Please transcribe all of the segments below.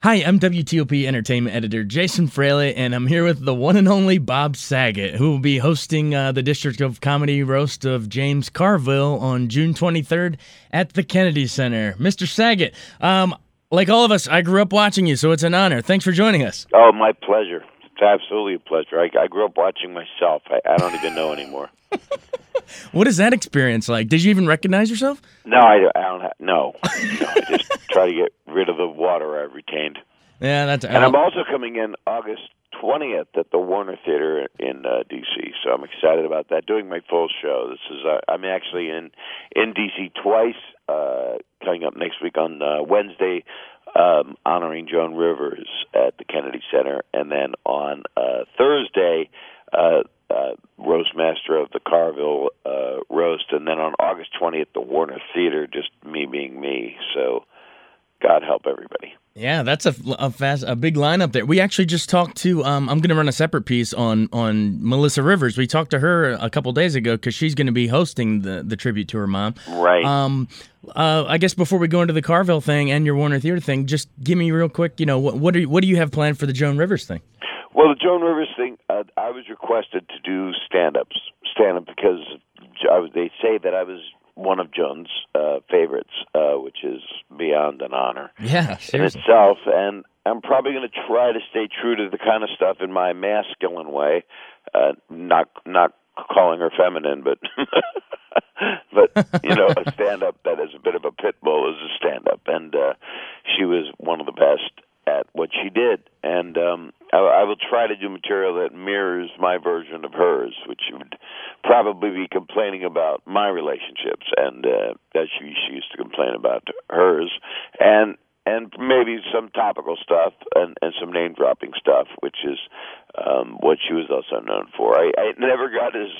Hi, I'm WTOP Entertainment Editor Jason Fraley, and I'm here with the one and only Bob Saget, who will be hosting the District of Comedy Roast of James Carville on June 23rd at the Kennedy Center. Mr. Saget, like all of us, I grew up watching you, so it's an honor. Thanks for joining us. Oh, my pleasure. It's absolutely a pleasure. I grew up watching myself. I don't even know anymore. What is that experience like? Did you even recognize yourself? No, I don't. No, I just try to get rid of the water I've retained. Yeah, that's. And I'm also coming in August 20th at the Warner Theater in D.C., so I'm excited about that. Doing my full show. This is I'm actually in D.C. twice. Coming up next week on Wednesday, honoring Joan Rivers at the Kennedy Center, and then on Thursday. Roast master of the Carville roast, and then on August 20th, the Warner Theater, just me being me. So, God help everybody. Yeah, that's a big lineup there. We actually just talked to. I'm going to run a separate piece on Melissa Rivers. We talked to her a couple days ago because she's going to be hosting the tribute to her mom. Right. I guess before we go into the Carville thing and your Warner Theater thing, just give me real quick. You know, what do you have planned for the Joan Rivers thing? Well, the Joan Rivers thing, I was requested to do stand-up because they say that I was one of Joan's favorites, which is beyond an honor in itself. And I'm probably going to try to stay true to the kind of stuff in my masculine way, not calling her feminine, but a stand-up that is a bit of a pit bull is a stand-up, and she was one of the best at what she did, and I will try to do material that mirrors my version of hers, which would probably be complaining about my relationships, and as she used to complain about hers, and maybe some topical stuff and some name dropping stuff, which is what she was also known for. I never got as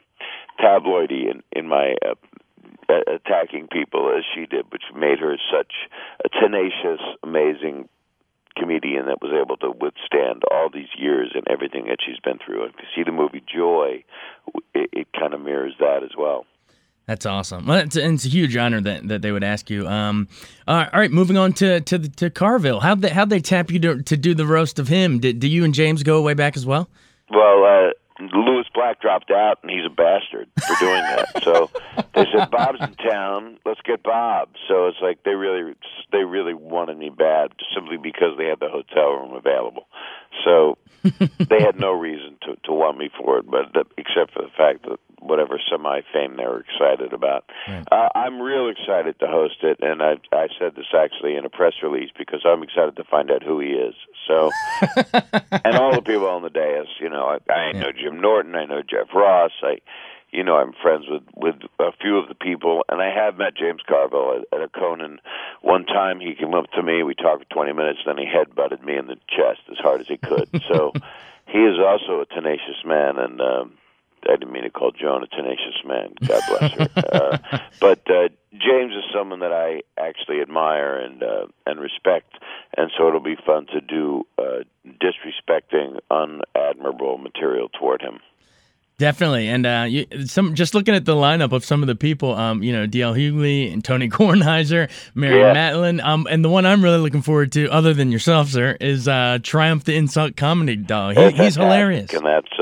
tabloidy in my attacking people as she did, which made her such a tenacious, amazing comedian that was able to withstand all these years and everything that she's been through. And to see the movie Joy, it kind of mirrors that as well. That's awesome. Well, it's a huge honor that they would ask you. All right, moving on to Carville. How'd they tap you to do the roast of him? Do you and James go way back as well? Well, Lewis Black dropped out, and he's a bastard for doing that. So they said, Bob's in town, let's get Bob. So it's like they really wanted me bad simply because they had the hotel room available. So they had no reason to want me for it, but except for the fact that whatever semi-fame they were excited about. Right. I'm real excited to host it, and I said this actually in a press release because I'm excited to find out who he is. So, and all the people on the dais, I know Jim Norton, I know Jeff Ross, I'm friends with a few of the people, and I have met James Carville at a Conan. One time he came up to me, we talked for 20 minutes, then he headbutted me in the chest as hard as he could. So he is also a tenacious man, and I didn't mean to call Joan a tenacious man. God bless her. But James is someone that I actually admire and respect, and so it'll be fun to do disrespecting, unadmirable material toward him. Definitely, and just looking at the lineup of some of the people, D.L. Hughley and Tony Kornheiser, Mary Matlin, and the one I'm really looking forward to, other than yourself, sir, is Triumph the Insult Comedy Dog. He's hilarious, and that's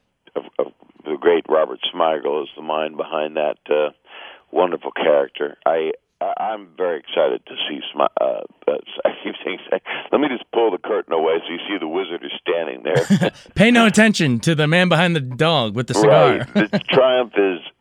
the great Robert Smigel is the mind behind that wonderful character. I'm very excited to see I keep saying, let me just pull the curtain away so you see the wizard is standing there. Pay no attention to the man behind the dog with the cigar. Right. The Triumph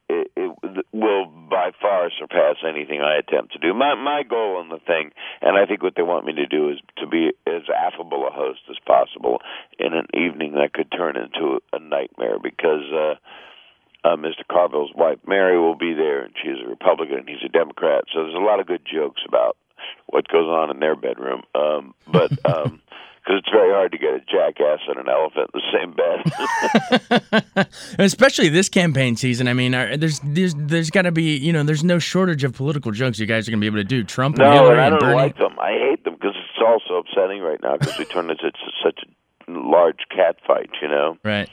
will by far surpass anything I attempt to do. My goal on the thing, and I think what they want me to do, is to be as affable a host as possible in an evening that could turn into a nightmare, because Mr. Carville's wife, Mary, will be there, and she's a Republican, and he's a Democrat. So there's a lot of good jokes about what goes on in their bedroom. Because it's very hard to get a jackass and an elephant in the same bed. Especially this campaign season. I mean, there's got to be, there's no shortage of political jokes you guys are going to be able to do. Trump and Hillary and Bernie. I don't like them. I hate them because it's all so upsetting right now because we turned into such a large cat fight, Right.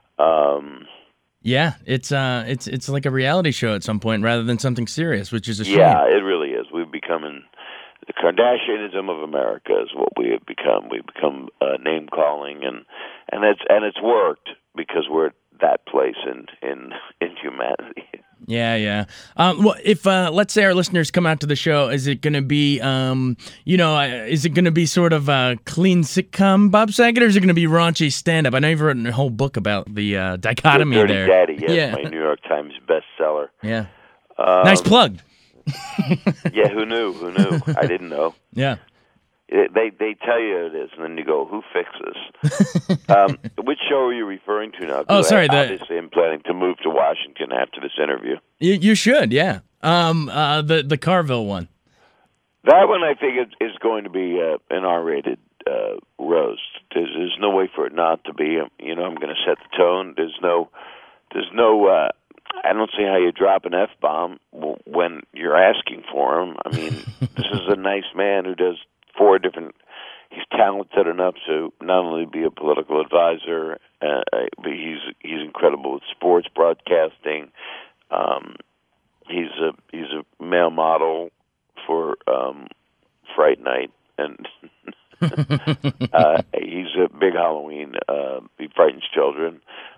Yeah, it's like a reality show at some point rather than something serious, which is a shame. Yeah, it really is. We've become The Kardashianism of America is what we have become. We've become name calling, and it's worked because we're at that place in humanity. Yeah. Well, if let's say our listeners come out to the show, is it going to be, is it going to be sort of a clean sitcom Bob Saget, or is it going to be raunchy stand-up? I know you've written a whole book about the dichotomy Dirty there. Daddy, yes, my New York Times bestseller. Yeah. Nice plug. Yeah, who knew? I didn't know. Yeah. They tell you it is, and then you go, who fixes? Which show are you referring to now? Oh, sorry. Obviously, I'm planning to move to Washington after this interview. You should, yeah. The Carville one. That one, I think, is going to be an R-rated roast. There's no way for it not to be. I'm going to set the tone. There's no. I don't see how you drop an F-bomb when you're asking for him. I mean, this is a nice man who does 4 different. He's talented enough to not only be a political advisor, but he's incredible with sports broadcasting. He's a male model for Fright Night, and he's a big Halloween. He frightens children.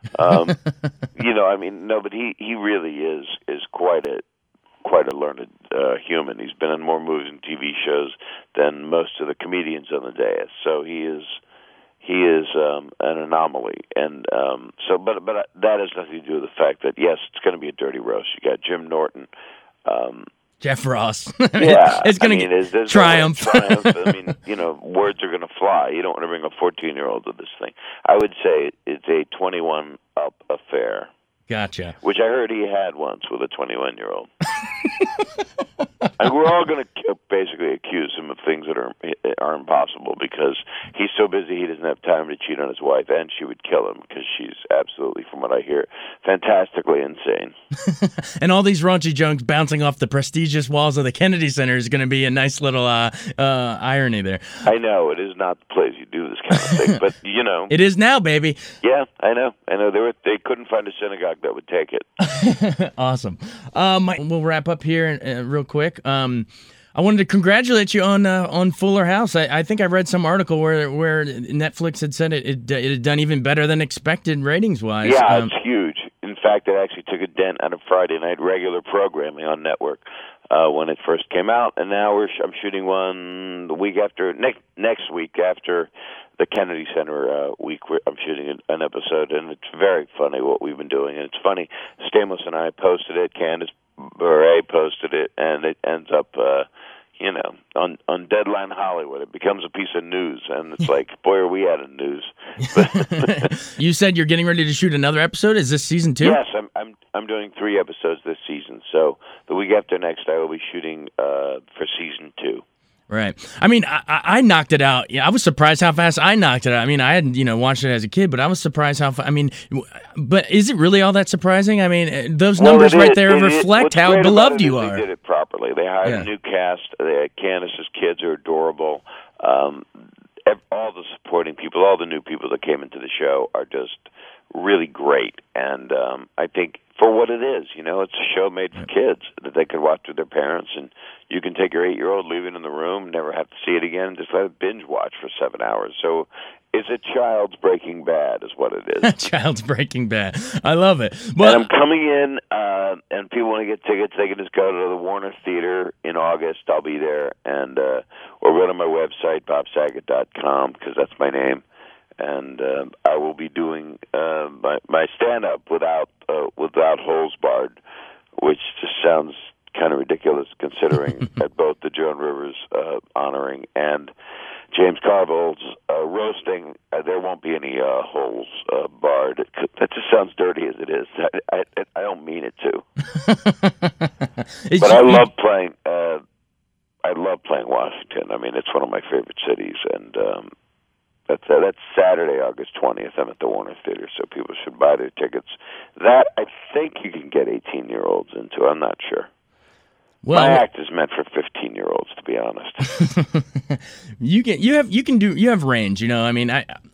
But he really is quite a learned human. He's been in more movies and TV shows than most of the comedians on the dais. So he is an anomaly. And but that has nothing to do with the fact that yes, it's going to be a dirty roast. You got Jim Norton. Jeff Ross. Yeah, it's going to get triumph. Triumph. I mean, words are going to fly. You don't want to bring a 14-year-old to this thing. I would say it's a 21 up affair. Gotcha. Which I heard he had once with a 21-year-old. And we're all going to basically accuse him of things that are impossible because he's so busy he doesn't have time to cheat on his wife, and she would kill him because she's absolutely, from what I hear, fantastically insane. And all these raunchy jokes bouncing off the prestigious walls of the Kennedy Center is going to be a nice little irony there. I know. It is not the place you do this kind of thing, but, It is now, baby. Yeah, I know. They couldn't find a synagogue that would take it. Awesome. We'll wrap up here real quick. I wanted to congratulate you on Fuller House. I think I read some article where Netflix had said it had done even better than expected ratings-wise. Yeah, it's huge. In fact, it actually took a dent out of Friday night regular programming on network when it first came out, and now I'm shooting one the week after next week after the Kennedy Center week. I'm shooting an episode, and it's very funny what we've been doing. And it's funny, Stamos and I posted it, Candace Bure posted it, and it ends up, on Deadline Hollywood. It becomes a piece of news, and it's like, boy, are we out of news. You said you're getting ready to shoot another episode? Is this season 2? Yes, I'm doing 3 episodes this season. So the week after next, I will be shooting for season 2. Right. I mean, I knocked it out. Yeah, I was surprised how fast I knocked it out. I mean, I hadn't, watched it as a kid, but I was surprised how fast. I mean, but is it really all that surprising? I mean, those numbers right there reflect how beloved you are. They did it properly. They hired a new cast. Candace's kids are adorable. All the supporting people, all the new people that came into the show are just really great. And I think for what it is, it's a show made for kids that they could watch with their parents, and you can take your 8-year-old, leave it in the room, never have to see it again, and just let it binge watch for 7 hours. So it's a child's Breaking Bad is what it is. Child's Breaking Bad. I love it. But I'm coming in, and people want to get tickets. They can just go to the Warner Theater in August. I'll be there, and or go to my website, bobsaget.com, because that's my name. And I will be doing my stand-up without holes barred, which just sounds kind of ridiculous considering at both the Joan Rivers honoring and James Carville's roasting, there won't be any holes barred. That just sounds dirty as it is. I don't mean it to. But I love playing. I love playing Washington. I mean, it's one of my favorite cities, and that's Saturday, August 20th. I'm at the Warner Theater, so people should buy their tickets. That I think you can get 18-year-olds into. I'm not sure. Well, my act is meant for 15-year-olds, to be honest. You have range, I mean,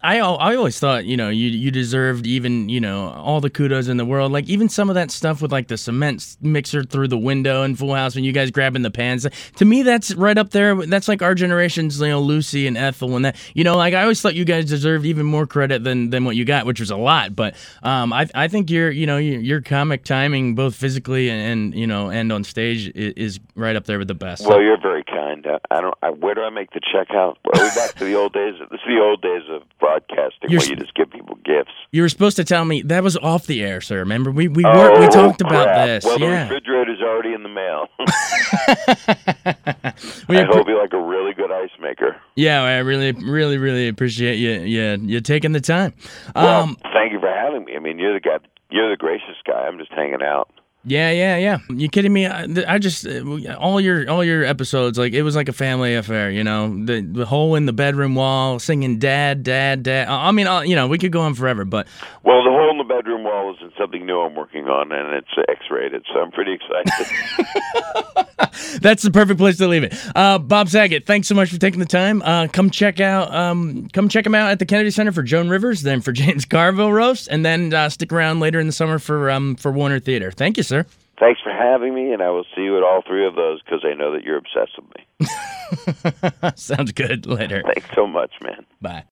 I always thought, you deserved even, all the kudos in the world. Like even some of that stuff with like the cement mixer through the window in Full House when you guys grabbing the pans. To me, that's right up there. That's like our generation's, Lucy and Ethel and that. Like I always thought you guys deserved even more credit than what you got, which was a lot. But I think your comic timing, both physically and on stage, is right up there with the best. Well, you're very kind. Where do I make the check out? Are we back to the old days? This is the old days of broadcasting where you just give people gifts. You were supposed to tell me that was off the air, sir. Remember, we talked about this. Well, the refrigerator's already in the mail. I hope you like a really good ice maker. Yeah, I really, really, really appreciate you taking the time. Well, thank you for having me. I mean, you're the gracious guy. I'm just hanging out. Yeah. You kidding me? I just all your episodes, like it was like a family affair. The hole in the bedroom wall, singing "Dad, Dad, Dad." I mean, we could go on forever, but well, the hole in the bedroom wall is something new I'm working on, and it's X-rated, so I'm pretty excited. That's the perfect place to leave it. Bob Saget, thanks so much for taking the time. Come check him out at the Kennedy Center for Joan Rivers, then for James Carville roast, and then stick around later in the summer for Warner Theater. Thank you, sir. Thanks for having me, and I will see you at all three of those because I know that you're obsessed with me. Sounds good. Later. Thanks so much, man. Bye.